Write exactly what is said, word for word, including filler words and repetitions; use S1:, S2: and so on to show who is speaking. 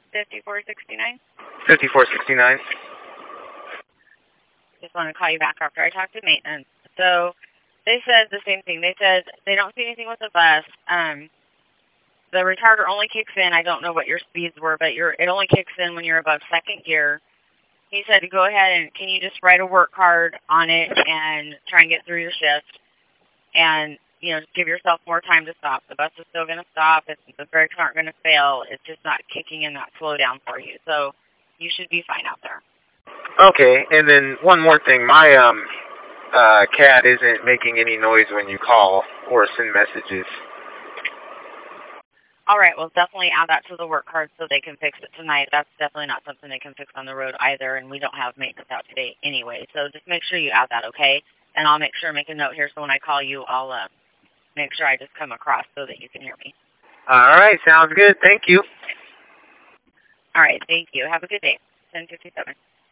S1: fifty-four sixty-nine.
S2: fifty-four sixty-nine.
S1: Just want to call you back after I talked to maintenance. So they said the same thing. They said they don't see anything with the bus. Um, the retarder only kicks in. I don't know what your speeds were, but your it only kicks in when you're above second gear. He said to go ahead and can you just write a work card on it and try and get through your shift and, you know, just give yourself more time to stop. The bus is still going to stop. It's, the brakes aren't going to fail. It's just not kicking in that slow down for you. So you should be fine out there.
S2: Okay, and then one more thing. My um uh cat isn't making any noise when you call or send messages.
S1: All right, well, definitely add that to the work card so they can fix it tonight. That's definitely not something they can fix on the road either, and we don't have maintenance out today anyway. So just make sure you add that, okay? And I'll make sure, make a note here so when I call you, I'll uh, make sure I just come across so that you can hear me.
S2: All right, sounds good. Thank you.
S1: All right, thank you. Have a good day. ten fifty-seven.